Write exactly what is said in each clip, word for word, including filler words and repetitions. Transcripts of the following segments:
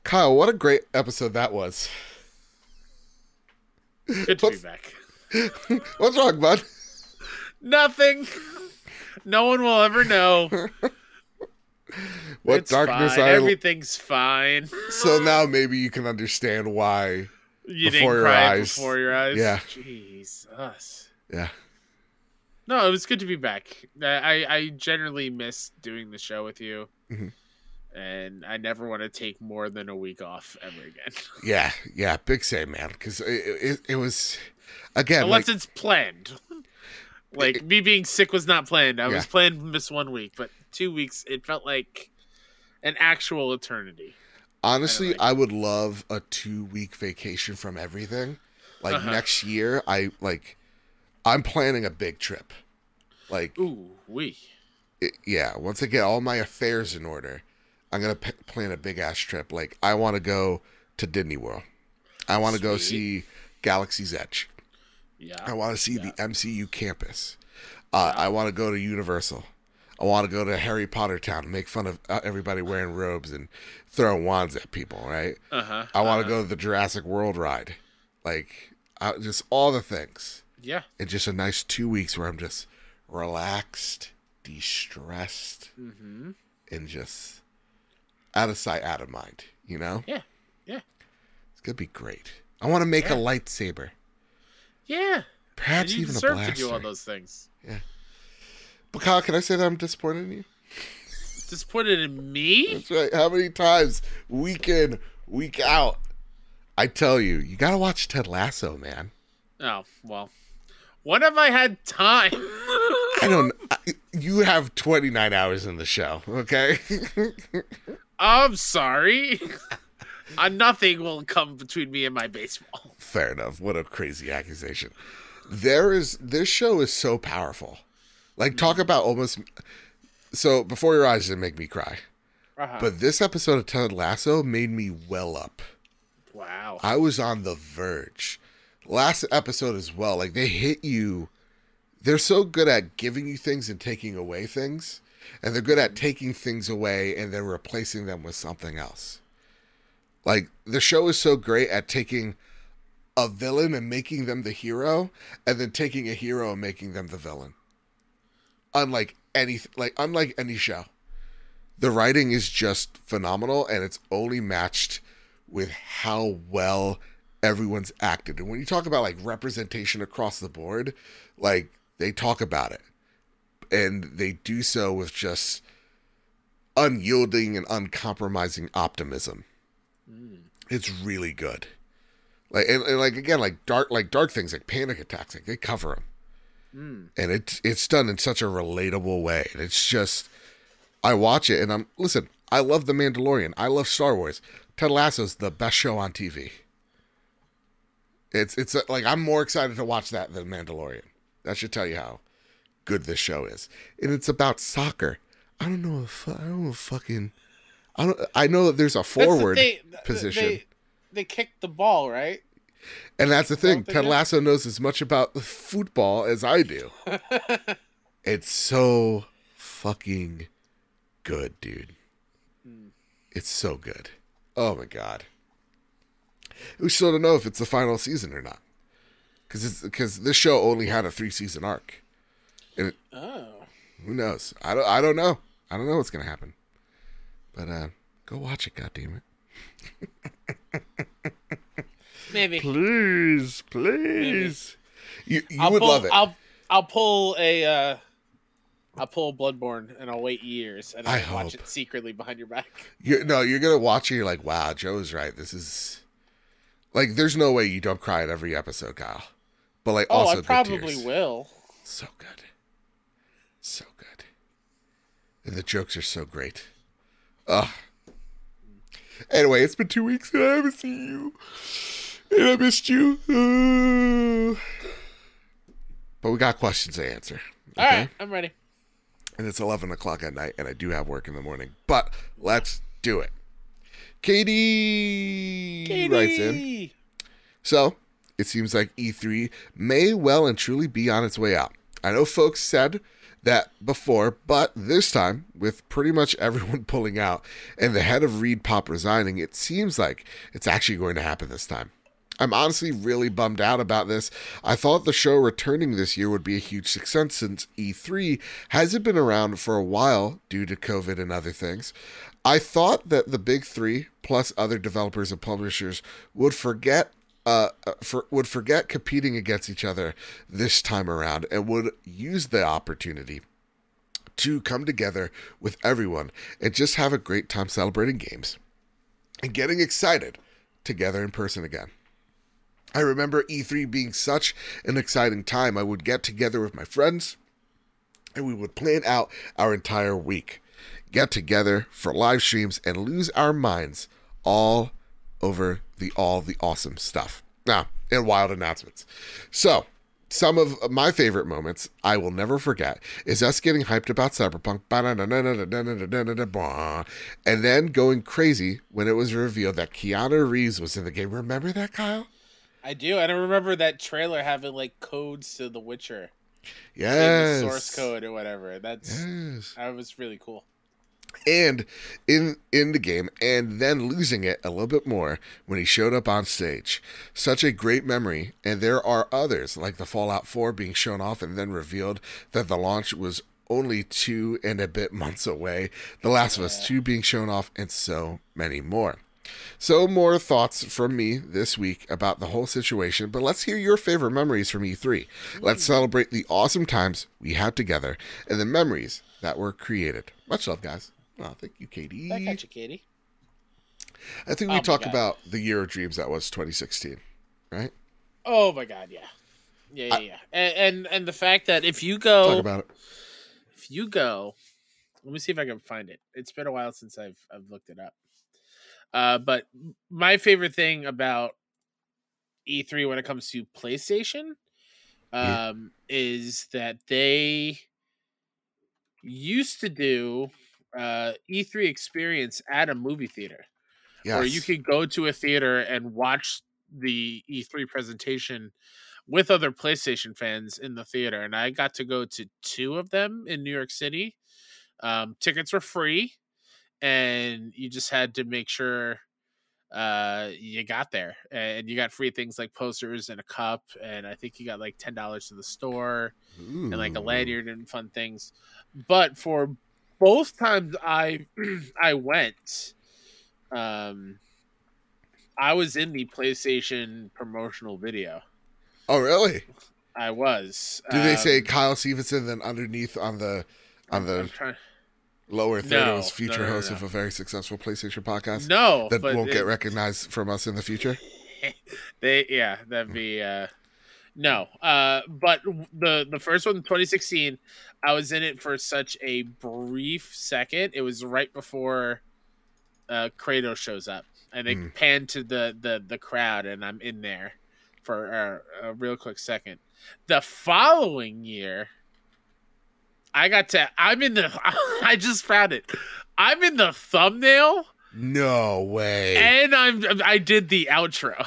Kyle, what a great episode that was. Good to What's, be back. what's wrong, bud? Nothing. No one will ever know. What it's darkness fine. I... Everything's fine. So now maybe you can understand why. You before didn't your cry eyes. before your eyes? Yeah. Jesus. Yeah. No, it was good to be back. I, I generally miss doing the show with you. Mm-hmm. And I never want to take more than a week off ever again. Yeah, yeah, big same, man. Because it, it, it was, again, unless like, it's planned. Like, me being sick was not planned. I Yeah. was planned to miss one week, but two weeks, it felt like an actual eternity. honestly, like I would love a two-week vacation from everything. Like, Uh-huh. next year, I, like, I'm planning a big trip. Like, Ooh, we. it, yeah, once I get all my affairs in order, I'm going to p- plan a big-ass trip. Like, I want to go to Disney World. I want to go Sweet. see Galaxy's Edge. Yeah. I want to see Yeah. the M C U campus. Uh, I want to go to Universal. I want to go to Harry Potter Town and make fun of uh, everybody wearing robes and throwing wands at people, right? Uh-huh. I want to uh-huh. go to the Jurassic World ride. Like, I, just all the things. Yeah. And just a nice two weeks where I'm just relaxed, de-stressed, Mm-hmm. and just out of sight, out of mind, you know? Yeah. Yeah. It's going to be great. I want to make Yeah. a lightsaber. Yeah. Perhaps and you even a deserve blaster. to do all those things. But Kyle, can I say that I'm disappointed in you? Disappointed in me? That's right. How many times, week in, week out, I tell you, you got to watch Ted Lasso, man. Oh, well. When have I had time? I don't I, you have twenty-nine hours in the show, okay? I'm sorry. uh, nothing will come between me and my baseball. Fair enough. What a crazy accusation. There is this show is so powerful. Like, talk about almost so Before Your Eyes didn't make me cry. Uh-huh. But this episode of Ted Lasso made me well up. Wow. I was on the verge. Last episode as well. Like, they hit you. They're so good at giving you things and taking away things. And they're good at taking things away and then replacing them with something else. Like, the show is so great at taking a villain and making them the hero, and then taking a hero and making them the villain. Unlike any, like, unlike any show. The writing is just phenomenal, and it's only matched with how well everyone's acted. And when you talk about, like, representation across the board, like, they talk about it. And they do so with just unyielding and uncompromising optimism. Mm. It's really good. Like, and, and like, again, like dark, like dark things, like panic attacks, like they cover them. Mm. And it's, it's done in such a relatable way. And it's just, I watch it and I'm, listen, I love The Mandalorian. I love Star Wars. Ted Lasso's the best show on T V. It's, it's like, I'm more excited to watch that than Mandalorian. That should tell you how good this show is. And it's about soccer. I don't know if, I don't know if fucking, I don't, I know that there's a forward the position. They, they kicked the ball, right? And that's the thing. Ted Ted Lasso knows as much about football as I do. It's so fucking good, dude. Mm. It's so good. Oh my God. We still don't know if it's the final season or not. Because it's because this show only had a three season arc. And it, oh. Who knows? I don't I don't know. I don't know what's gonna happen. But uh go watch it, goddammit. Maybe. Please, please. Maybe. You you I'll would pull, love it. I'll I'll pull a uh, I'll pull Bloodborne and I'll wait years and I'll I watch hope. it secretly behind your back. You no, you're gonna watch it. You're like, wow, Joe is right. This is like, there's no way you don't cry at every episode, Kyle. But like, Oh, also I good probably tears. will. So good, so good, and the jokes are so great. Ugh. Anyway, it's been two weeks and I haven't seen you, and I missed you. Uh... But we got questions to answer. Okay? All right, I'm ready. And it's eleven o'clock at night, and I do have work in the morning. But let's do it. Katie, Katie writes in. So, it seems like E three may well and truly be on its way out. I know folks said that before, but this time, with pretty much everyone pulling out and the head of Reed Pop resigning, it seems like it's actually going to happen this time. I'm honestly really bummed out about this. I thought the show returning this year would be a huge success since E three hasn't been around for a while due to COVID and other things. I thought that the big three, plus other developers and publishers, would forget uh, for, would forget competing against each other this time around and would use the opportunity to come together with everyone and just have a great time celebrating games and getting excited together in person again. I remember E three being such an exciting time. I would get together with my friends and we would plan out our entire week, get together for live streams and lose our minds all over the all the awesome stuff. Now, and wild announcements. So, some of my favorite moments I will never forget is us getting hyped about Cyberpunk and then going crazy when it was revealed that Keanu Reeves was in the game. Remember that, Kyle? I do. I don't remember that trailer having like codes to The Witcher. Yes. The source code or whatever. That's yes. That was really cool. And in in the game, and then losing it a little bit more when he showed up on stage. Such a great memory. And there are others, like the Fallout four being shown off and then revealed that the launch was only two and a bit months away. The Last of Us two being shown off, and so many more. So more thoughts from me this week about the whole situation, but let's hear your favorite memories from E three. Let's celebrate the awesome times we had together and the memories that were created. Much love, guys. Oh, thank you, Katie. I got you, Katie. I think we Oh, talked God. about the year of dreams that was twenty sixteen, right? Oh my God, yeah, yeah, yeah, I- yeah. And, and and the fact that if you go, Talk about it. if you go, let me see if I can find it. It's been a while since I've I've looked it up. Uh, but my favorite thing about E three when it comes to PlayStation, Yeah. um, is that they used to do uh, E three experience at a movie theater. Yes. Or you could go to a theater and watch the E three presentation with other PlayStation fans in the theater. And I got to go to two of them in New York City. Um, tickets were free, and you just had to make sure uh, you got there. And you got free things like posters and a cup. And I think you got like ten dollars to the store Ooh. and like a lanyard and fun things. But for both times I I went, um, I was in the PlayStation promotional video. Oh, really? I was. Do they Um, say Kyle Stevenson then underneath on the on I'm the trying- lower third No, was future no, no, host no. of a very successful PlayStation podcast No, that but won't it- get recognized from us in the future? They yeah, that'd be uh no. Uh but the the first one, twenty sixteen, I was in it for such a brief second. It was right before uh Kratos shows up. And they Mm. pan to the, the the crowd and I'm in there for a, a real quick second. The following year I got to I'm in the I just found it. I'm in the thumbnail No way. and I'm I did the outro.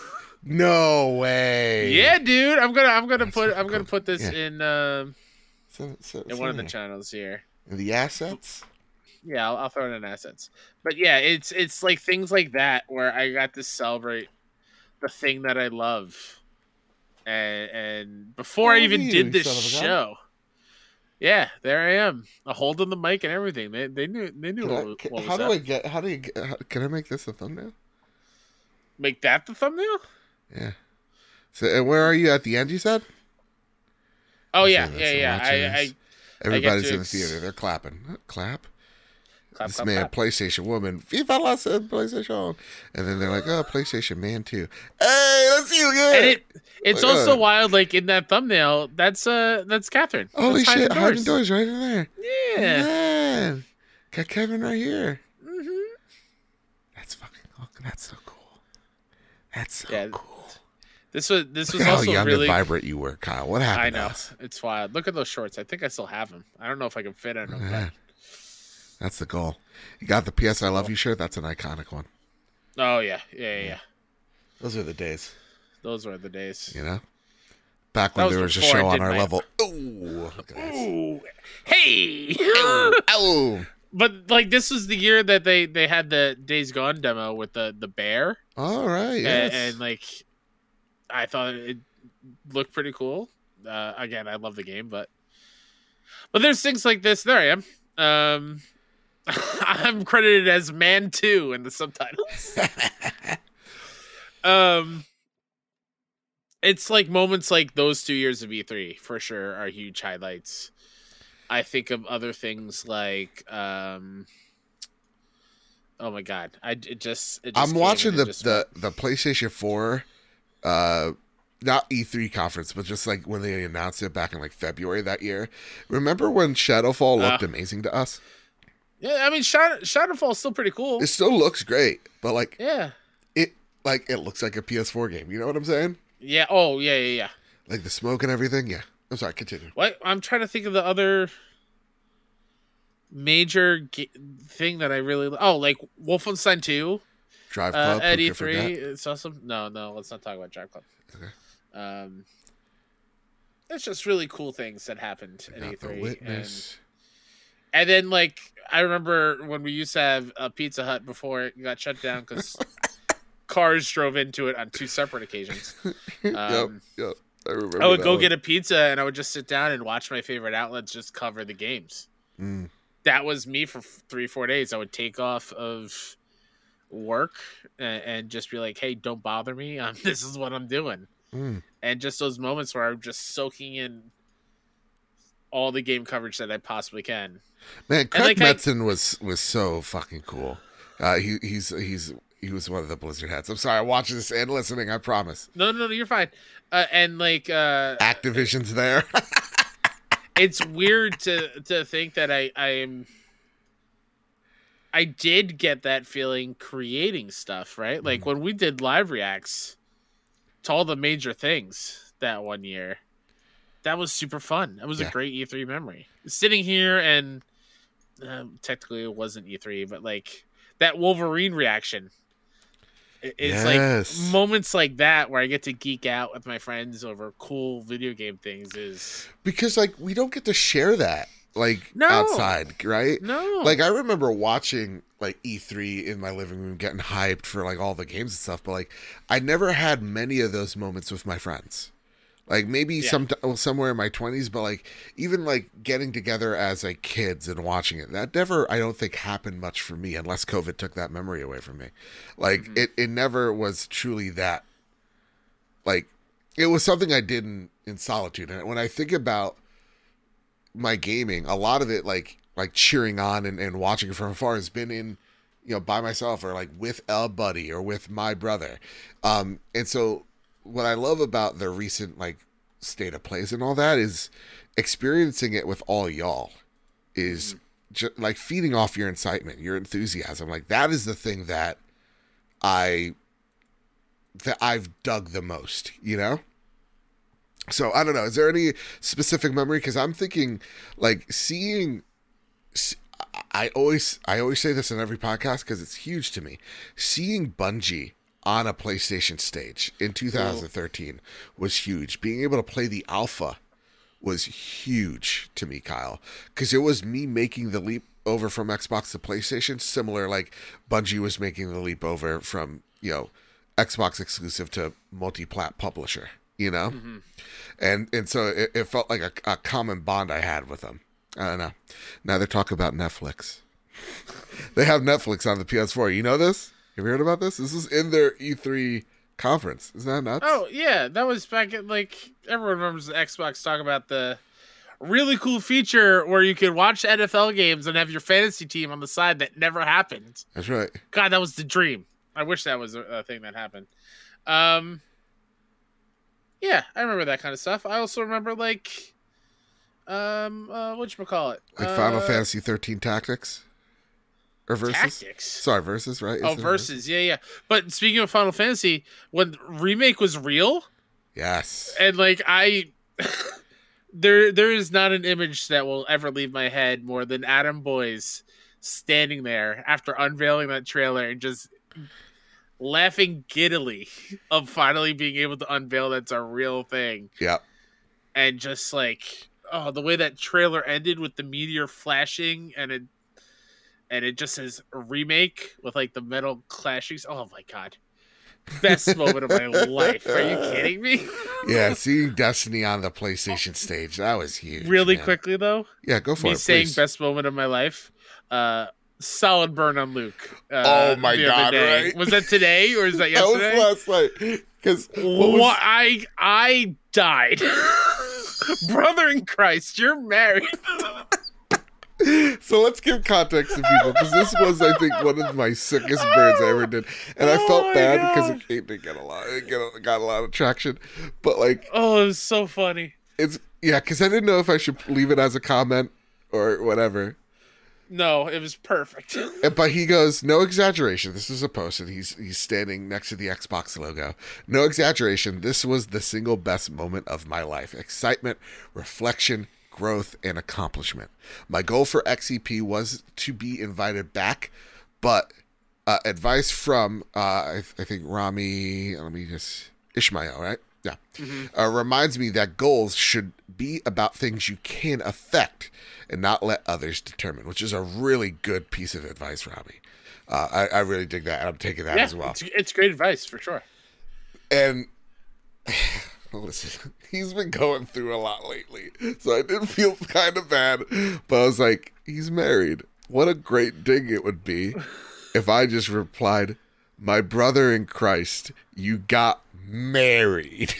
No way. Yeah, dude. I'm gonna I'm gonna That's put fucking I'm gonna cool. put this Yeah. in um So, so, in so one of the yeah. channels here. the assets. Yeah, I'll, I'll throw it in assets. But yeah, it's it's like things like that where I got to celebrate the thing that I love, and and before I Oh, even you did this son of a gun. show, yeah, there I am, a holding the mic and everything. They they knew they knew Can I, what, can- what was how do up. I get? How do you get? How, can I make this a thumbnail? Make that the thumbnail? Yeah. So, and where are you at the end? You said. Oh I'm yeah, saying yeah, this, I'm yeah. watching I, I this. Everybody's to in the ex- theater. They're clapping. Huh? Clap. clap, This clap, man, clap. PlayStation woman, Viva la PlayStation, and then they're like, "Oh, PlayStation man too." Hey, let's see again. And it it's Like, also uh, wild. Like in that thumbnail, that's uh that's Catherine. Holy That's shit! Hiding Hiding doors right in there. Yeah. Man, got Kevin right here. hmm That's fucking cool. That's so cool. That's so Yeah, cool. This was this Look was at how also young really. and vibrant you were, Kyle. What happened? I to know us? it's wild. Look at those shorts. I think I still have them. I don't know if I can fit in them. Man, that's the goal. You got the P S I Love You shirt. That's an iconic one. But, oh yeah, yeah, yeah, yeah. Those are the days, Those were the days. you know. Back That when was there was a before I show on did our my- level. Ooh, look at this. Ooh, hey. Oh, But like this was the year that they they had the Days Gone demo with the the bear, all right. and, Yes. and like I thought it looked pretty cool. Uh, again, I love the game, but but there's things like this. There I am. Um, I'm credited as Man Two in the subtitles. um, it's like moments like those two years of E three for sure are huge highlights. I think of other things like, um, oh my god, I it just, it just I'm came watching and the it just the the PlayStation four, uh, not E three conference, but just like when they announced it back in like February that year. Remember when Shadowfall looked Uh, amazing to us? yeah, I mean, Shadow, Shadowfall is still pretty cool. It still looks great, but like Yeah, it like it looks like a P S four game. You know what I'm saying? yeah. Oh, yeah, yeah, yeah. Like the smoke and everything. Yeah. I'm sorry. Continue. What I'm trying to think of the other major ga- thing that I really oh like Wolfenstein two Drive uh, Club. at who E could three. forget? It's awesome. No, no, let's not talk about Drive Club. Okay. Um, it's just really cool things that happened at Not E the three, and witness. and then like I remember when we used to have a Pizza Hut before it got shut down because cars drove into it on two separate occasions. yep. Um, Yep. I remember. I would that go one. get a pizza and I would just sit down and watch my favorite outlets just cover the games. Mm. That was me for three, four days. I would take off of work and, and just be like, "Hey, don't bother me. Um, this is what I'm doing." Mm. And just those moments where I'm just soaking in all the game coverage that I possibly can. Man, Craig like, I- Metzen was was so fucking cool. Uh, he he's he's he was one of the Blizzard heads. I'm sorry, I'm watching this and listening. I promise. No, no, no, you're fine. Uh, and like, uh, Activision's there. it's weird to to think that I I am. I did get that feeling creating stuff, right? Like when we did live reacts to all the major things that one year. That was super fun. That was Yeah. a great E three memory. Sitting here and um, technically it wasn't E three, but like that Wolverine reaction. It- It's Yes. like moments like that where I get to geek out with my friends over cool video game things is Because like we don't get to share that like No. outside, right? no Like I remember watching like E three in my living room, getting hyped for like all the games and stuff, but like I never had many of those moments with my friends. Like maybe Yeah. some well, somewhere in my twenties, but like even like getting together as like kids and watching it, that never I don't think happened much for me unless COVID took that memory away from me. Like Mhm. it, it never was truly that. Like it was something I did in, in solitude, and when I think about my gaming, a lot of it like like cheering on and, and watching it from afar has been in, you know, by myself or like with a buddy or with my brother. Um, and so what I love about the recent like state of plays and all that is experiencing it with all y'all is just like feeding off your incitement, your enthusiasm. Like that is the thing that I that I've dug the most, you know? So I don't know. Is there any specific memory? Because I'm thinking, like seeing. I always I always say this in every podcast because it's huge to me. Seeing Bungie on a PlayStation stage in two thousand thirteen was huge. Being able to play the alpha was huge to me, Kyle, because it was me making the leap over from Xbox to PlayStation. Similar, like Bungie was making the leap over from you know Xbox exclusive to multi-plat publisher. You know. Mm-hmm. And and so it, it felt like a, a common bond I had with them. I don't know. Now they're talking about Netflix. They have Netflix on the P S four. You know this? Have you heard about this? This was in their E three conference. Isn't that nuts? Oh yeah, that was back at like everyone remembers the Xbox talk about the really cool feature where you could watch N F L games and have your fantasy team on the side that never happened. That's right. God, that was the dream. I wish that was a, a thing that happened. Um, yeah, I remember that kind of stuff. I also remember like, um, uh, whatchamacallit? Like Final uh, Fantasy thirteen Tactics? Or Versus? Tactics. Sorry, Versus, right? Oh, Isn't it Versus. Yeah, yeah. But speaking of Final Fantasy, when remake was real, Yes. and like I, there there is not an image that will ever leave my head more than Adam Boyes standing there after unveiling that trailer and just laughing giddily of finally being able to unveil that's a real thing. Yep. and just like, oh, the way that trailer ended with the meteor flashing and it and it just says remake with like the metal clashing. Oh my god. Best moment of my life. Are you kidding me? Yeah, seeing Destiny on the PlayStation stage, that was huge. Really man. quickly though. Yeah, go for me it. saying Please. best moment of my life. Uh solid burn on Luke. Uh, oh my the god! other day. Right? Was that today or is that yesterday? That was last night. Because what I I died. Brother in Christ, you're married. So let's give context to people, because this was, I think, one of my sickest burns I ever did, and I Oh felt my bad God. because it, it didn't get a lot, it get a, got a lot of traction. But like, Oh, it was so funny. it's yeah, because I didn't know if I should leave it as a comment or whatever. No, it was perfect. And, but he goes, no exaggeration. This is a post, and he's he's standing next to the Xbox logo. No exaggeration. This was the single best moment of my life. Excitement, reflection, growth, and accomplishment. My goal for X E P was to be invited back, but uh, advice from uh, I, I think Rami, let me just Ishmael, right? Yeah, Mm-hmm. uh, reminds me that goals should be about things you can affect and not let others determine, which is a really good piece of advice, Robbie. Uh, I, I really dig that. I'm taking that Yeah, as well. it's, it's great advice for sure. And listen, he's been going through a lot lately, so I did feel kind of bad. But I was like, he's married. What a great dig it would be if I just replied, "My brother in Christ, you got married."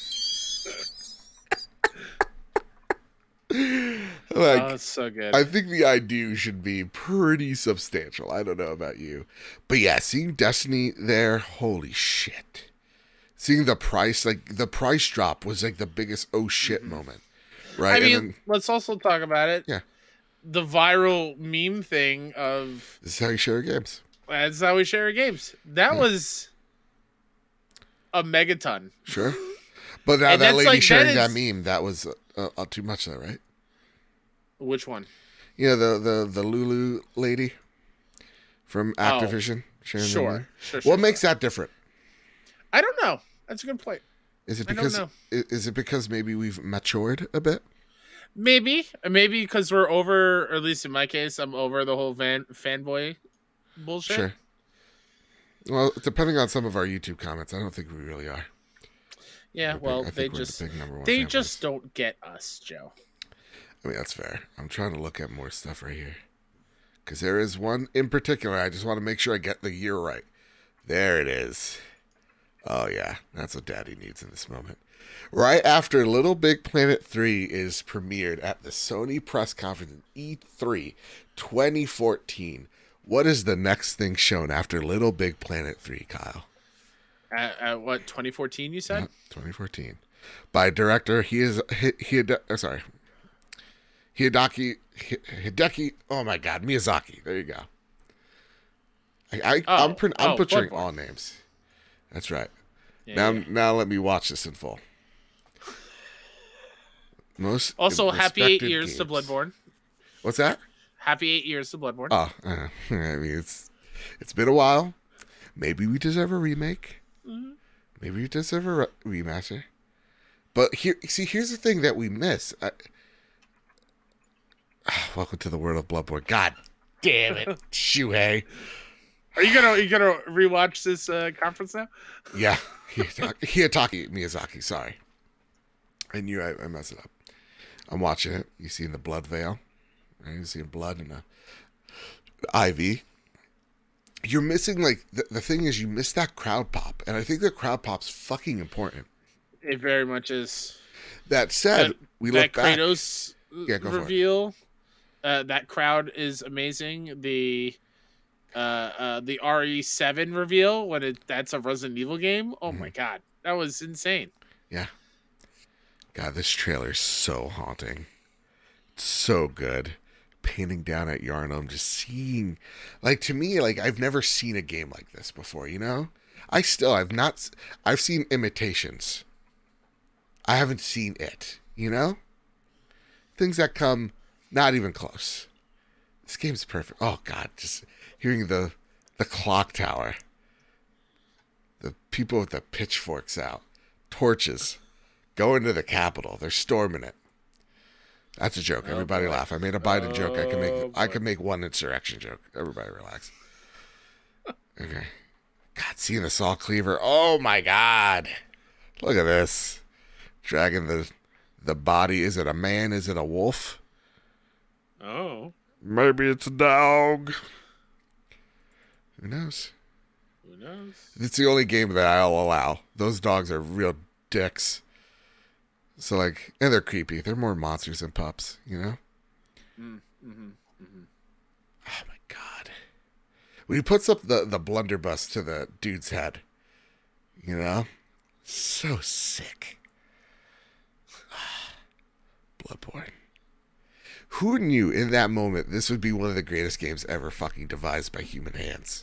Like, Oh, it's so good. I think the I do should be pretty substantial. I don't know about you. But yeah, seeing Destiny there, holy shit. Seeing the price, like the price drop was like the biggest oh shit moment. Right? I mean, and then, let's also talk about it. Yeah. The viral meme thing of this is how you share games. that's how we share our games. That Yeah. was a megaton. Sure. But now And that that's lady like- sharing that that, is- meme, that was uh, uh, too much though, right? Which one? You know, the, the, the Lulu lady from Activision sharing the Sure. meme? Sure, sure. What makes that different? I don't know. That's a good point. Is it I don't because know. i- is it because maybe we've matured a bit? Maybe, maybe because we're over, or at least in my case, I'm over the whole van fanboy bullshit. Sure. Well, depending on some of our YouTube comments, I don't think we really are. Yeah, We're big- well, I think they we're the just big number one they fanboys. just don't get us, Joe. I mean, that's fair. I'm trying to look at more stuff right here. Because there is one in particular. I just want to make sure I get the year right. There it is. Oh, yeah. That's what Daddy needs in this moment. Right after Little Big Planet three is premiered at the Sony press conference in E three twenty fourteen, what is the next thing shown after Little Big Planet three, Kyle? At, at what, twenty fourteen? You said? Uh, twenty fourteen. By director, he is he, he uh, sorry. Hideki Hideki. Oh my God, Miyazaki. There you go. I, I Oh, I'm pre- I'm oh, butchering Bloodborne. all names. That's right. Yeah, now yeah. now let me watch this in full. Most Also, happy eight respected years to games. Bloodborne. What's that? Happy eight years to Bloodborne. Oh, uh, I mean it's it's been a while. Maybe we deserve a remake. Mm-hmm. Maybe we deserve a re- remaster. But here, see, here's the thing that we miss. I, welcome to the world of Bloodborne. God damn it, Shuhei. Are you gonna are you gonna rewatch this uh, conference now? Yeah, Hiyataki, Hiyataki Miyazaki. Sorry, I knew I, I messed it up. I'm watching it. You see in the blood veil, right? You see blood in the I V. You're missing like the, the thing is you miss that crowd pop, and I think the crowd pop's fucking important. It very much is. That said, That- we that look back. Kratos Yeah, go for it. reveal. Uh, that crowd is amazing. The uh, uh, the R E seven reveal when it that's a Resident Evil game. Oh Mm-hmm. my god, that was insane. Yeah. God, this trailer is so haunting. It's so good. Painting down at Yarnum, just seeing, like, to me, like, I've never seen a game like this before, you know? I still, I've not, s- I've seen imitations. I haven't seen it, you know? Things that come not even close. This game's perfect. Oh, God, just hearing the, the clock tower. The people with the pitchforks out. Torches. Go into the Capitol. They're storming it. That's a joke. Oh, Everybody boy. laugh. I made a Biden Oh, joke. I can make I boy. can make one insurrection joke. Everybody relax. Okay. God, seeing the Saul Cleaver. Oh my God. Look at this. Dragging the the body. Is it a man? Is it a wolf? Oh. Maybe it's a dog. Who knows? Who knows? It's the only game that I'll allow. Those dogs are real dicks. So, like, and they're creepy. They're more monsters than pups, you know? Mm, mm-hmm, mm-hmm. Oh, my God. When he puts up the, the blunderbuss to the dude's head, you know? So sick. Bloodborne. Who knew in that moment this would be one of the greatest games ever fucking devised by human hands?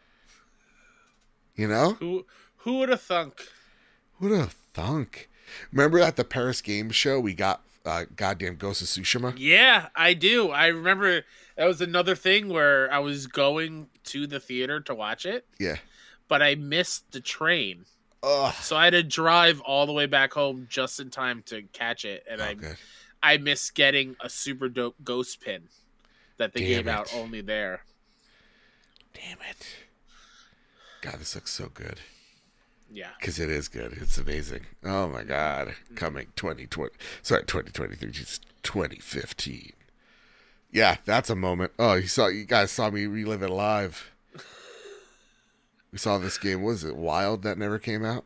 You know? Who who would have thunk? Who would have thunk? Remember at the Paris Games Show, we got uh, goddamn Ghost of Tsushima? Yeah, I do. I remember that was another thing where I was going to the theater to watch it, Yeah. but I missed the train. Ugh. So I had to drive all the way back home just in time to catch it, and Oh, I good. I missed getting a super dope ghost pin that they Damn gave it. out only there. Damn it. God, this looks so good. Yeah. Because it is good. It's amazing. Oh, my God. Coming twenty twenty. Sorry, twenty twenty-three. Just twenty fifteen. Yeah, that's a moment. Oh, you saw you guys saw me relive it live. We saw this game. What was it? Wild that never came out?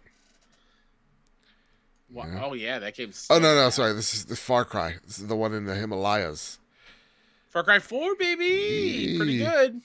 Wa- Yeah. Oh yeah, that game's. Oh, no, no. Sorry. This is the Far Cry. This is the one in the Himalayas. Far Cry four, baby, pretty Yee. good.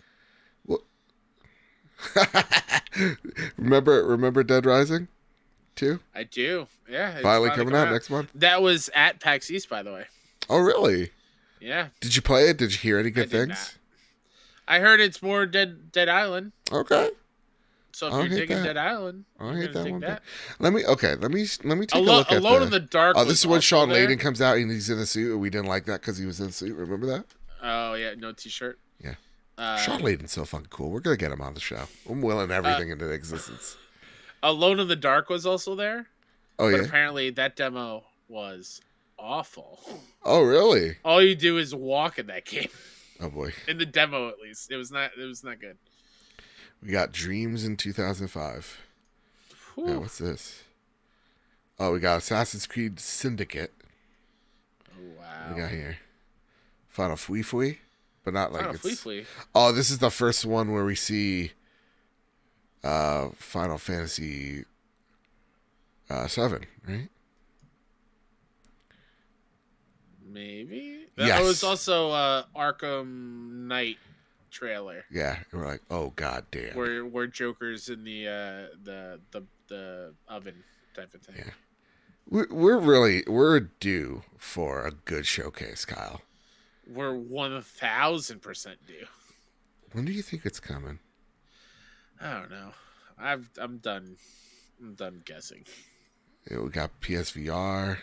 remember remember Dead Rising? Too? I do. Yeah. it's Finally coming out next month? That was at PAX East, by the way. Oh, really? Yeah. Did you play it? Did you hear any good did things? I heard it's more Dead Dead Island. Okay. So if I don't you're hate digging that. Dead Island, I you're hate gonna that dig one. that. bit. Let me okay. Let me let me take Alo- a look at Alone the, in the Dark. Oh, was this is when also Sean there. Layden comes out and he's in the suit, and we didn't like that because he was in the suit. Remember that? Oh yeah, no T-shirt. Yeah. Uh, Sean Layden's so fucking cool. We're gonna get him on the show. I'm willing everything into existence. Alone in the Dark was also there, Oh but yeah. apparently that demo was awful. Oh really? All you do is walk in that game. Oh boy. In the demo, at least, it was not. It was not good. We got Dreams in two thousand five. Whew. Yeah, what's this? Oh, we got Assassin's Creed Syndicate. Oh, What wow. we got here? Final Fui Fui, but not like Final it's. Fleet Fleet. Oh, this is the first one where we see uh Final Fantasy uh seven, right? Maybe. That Yes. was also uh, Arkham Knight trailer Yeah, and we're like, oh god damn. where where Joker's in the uh, the the the oven type of thing. Yeah. We're, we're really we're due for a good showcase, Kyle. We're one thousand percent due. When do you think it's coming? I don't know. I've I'm done. I'm done guessing. Yeah, we got P S V R.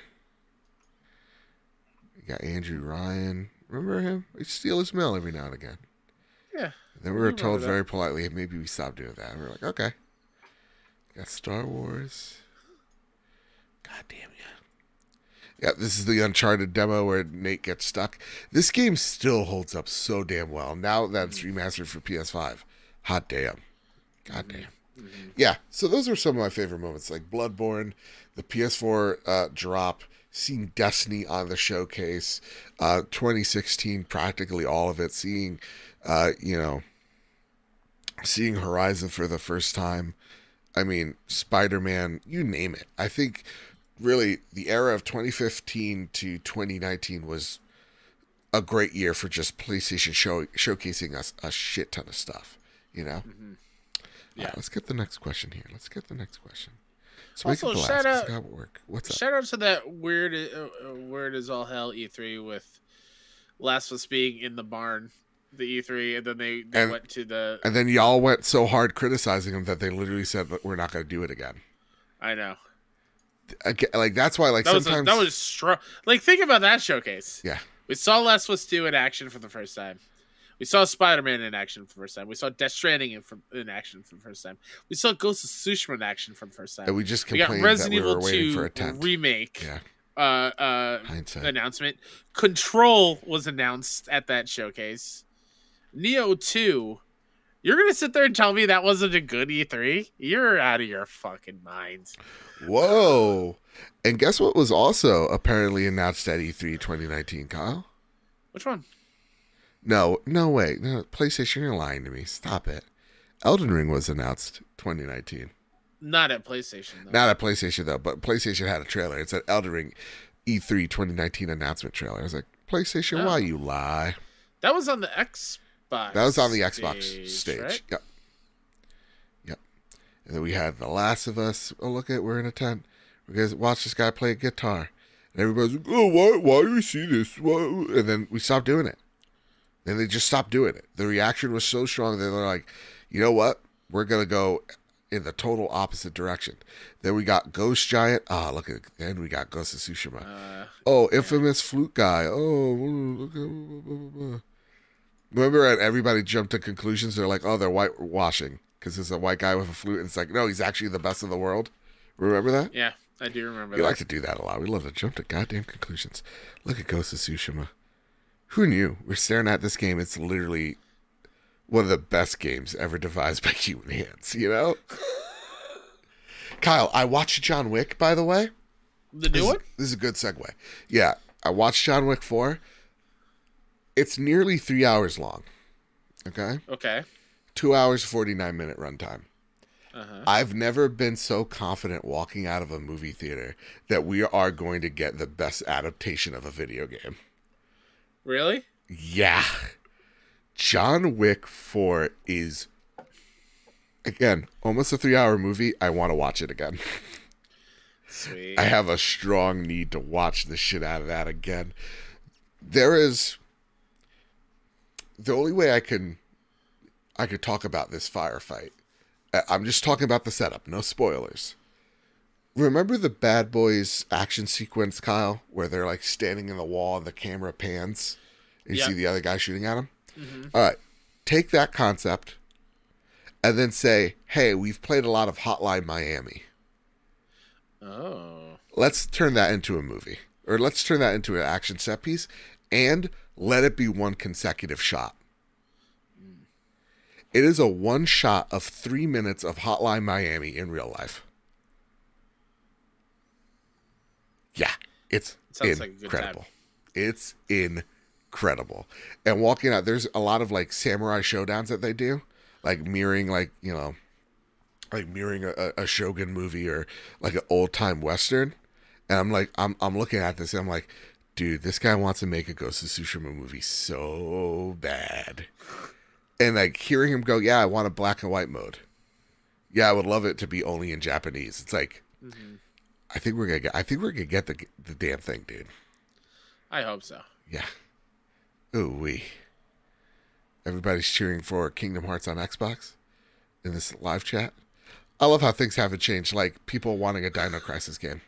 We got Andrew Ryan. Remember him? We steal his mail every now and again. Yeah. Then we I were remember told that. very politely, maybe we stopped doing that. We were like, okay. Got Star Wars. God damn yeah. Yeah, this is the Uncharted demo where Nate gets stuck. This game still holds up so damn well. Now that it's remastered for P S five. Hot damn. God damn. Mm-hmm. Yeah, so those are some of my favorite moments, like Bloodborne, the P S four uh, drop, seeing Destiny on the showcase, uh, twenty sixteen, practically all of it, seeing, uh, you know, seeing Horizon for the first time. I mean, Spider-Man, you name it. I think really the era of twenty fifteen to twenty nineteen was a great year for just PlayStation show, showcasing us a shit ton of stuff, you know? Mm-hmm. Yeah. Yeah. Let's get the next question here. Let's get the next question. So Also, make it the shout last, 'cause out- God work. What's up? Shout out to that weird, uh, uh, weird as all hell E three with Last of Us being in the barn, the E three, and then they, they And- went to the. And then y'all went so hard criticizing him that they literally said, "But we're not going to do it again." I know Again, like that's why, like that was a, sometimes that was strong. Like think about that showcase. yeah, We saw Last of Us two in action for the first time. We saw Spider-Man in action for the first time. We saw Death Stranding in, in action for the first time. We saw Ghost of Tsushima in action for the first time. And we just We got complained Resident that we were Evil waiting for two a tent. remake Yeah. uh, uh, Hindsight. announcement. Control was announced at that showcase. Neo two. You're going to sit there and tell me that wasn't a good E three? You're out of your fucking mind. Whoa. And guess what was also apparently announced at E three twenty nineteen, Kyle? Which one? No, no way. No, PlayStation, you're lying to me. Stop it. Elden Ring was announced twenty nineteen. Not at PlayStation, though. Not at PlayStation, though, but PlayStation had a trailer. It said Elden Ring E three twenty nineteen announcement trailer. I was like, PlayStation, Oh. why you lie? That was on the Xbox. That was on the Xbox stage, stage. right? Yep. Yep. And then we had The Last of Us. Oh, look at, we're in a tent. We guys watch this guy play a guitar. And everybody's like, oh, why, why do we see this? Why? And then we stopped doing it. And they just stopped doing it. The reaction was so strong that they're like, you know what? We're going to go in the total opposite direction. Then we got Ghost Giant. Ah, look at, then we got Ghost of Tsushima. Uh, Oh, infamous flute guy. Oh, look at. Remember, and everybody jumped to conclusions. They're like, oh, they're whitewashing because there's a white guy with a flute. And it's like, no, he's actually the best in the world. Remember that? yeah, I do remember We that. like to do that a lot. We love to jump to goddamn conclusions. Look at Ghost of Tsushima. Who knew? We're staring at this game. It's literally one of the best games ever devised by human hands, you know? Kyle, I watched John Wick, by the way. The new This, one? this is a good segue. Yeah, I watched John Wick four. It's nearly three hours long. Okay? Okay. Two hours, forty-nine minute runtime. Uh-huh. I've never been so confident walking out of a movie theater that we are going to get the best adaptation of a video game. Really? Yeah. John Wick four is, again, almost a three hour movie. I want to watch it again. Sweet. I have a strong need to watch the shit out of that again. There is the only way I can I could talk about this firefight. I- I'm just talking about the setup, no spoilers. Remember the Bad Boys action sequence, Kyle, where they're like standing in the wall and the camera pans and you Yep. see the other guy shooting at them? Mhm. All right, take that concept and then say, hey, we've played a lot of Hotline Miami. Oh. Let's turn that into a movie, or let's turn that into an action set piece and let it be one consecutive shot. It is a one shot of three minutes of Hotline Miami in real life. Yeah, it's Sounds like a good incredible. time. It's incredible. And walking out, there's a lot of like samurai showdowns that they do, like mirroring, like, you know, like mirroring a, a Shogun movie or like an old time Western. And I'm like, I'm I'm looking at this and I'm like, dude, this guy wants to make a Ghost of Tsushima movie so bad. And like hearing him go, yeah, I want a black and white mode. Yeah, I would love it to be only in Japanese. It's like, Mhm. I think we're gonna get. I think we're gonna get the the damn thing, dude. I hope so. Yeah. Ooh wee. Everybody's cheering for Kingdom Hearts on Xbox in this live chat. I love how things haven't changed. Like people wanting a Dino Crisis game.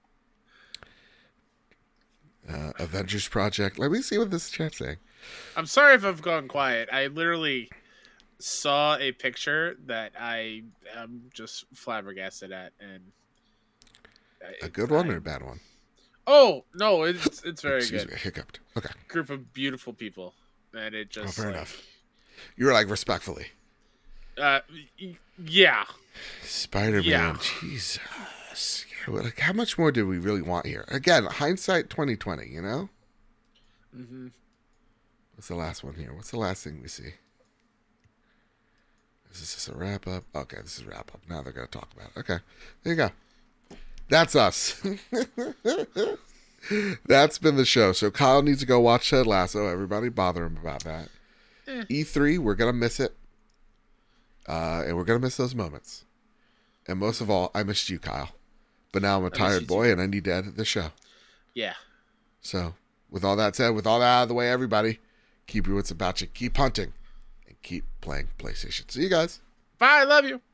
Uh, Avengers Project. Let me see what this chat's saying. I'm sorry if I've gone quiet. I literally saw a picture that I am just flabbergasted at, and A good one or a bad one? Oh no, it's it's very Excuse good. me, I hiccuped. Okay. Group of beautiful people, and it just Oh, fair like, enough. You were like respectfully. Uh, y- yeah, Spider-Man. Yeah. Jesus. Yeah, well, like, how much more do we really want here? Again, hindsight twenty twenty, you know? hmm What's the last one here? What's the last thing we see? Is this just a wrap up? Okay, this is a wrap up. Now they're going to talk about it. Okay, there you go. That's us. That's been the show. So Kyle needs to go watch Ted Lasso. Everybody bother him about that. Eh. E three, we're going to miss it. Uh, and we're going to miss those moments. And most of all, I missed you, Kyle. But now I'm a miss tired you boy too. and I need to edit the show. yeah. So, with all that said, with all that out of the way, everybody, keep your wits about you, keep hunting, and keep playing PlayStation. See you guys. Bye, love you.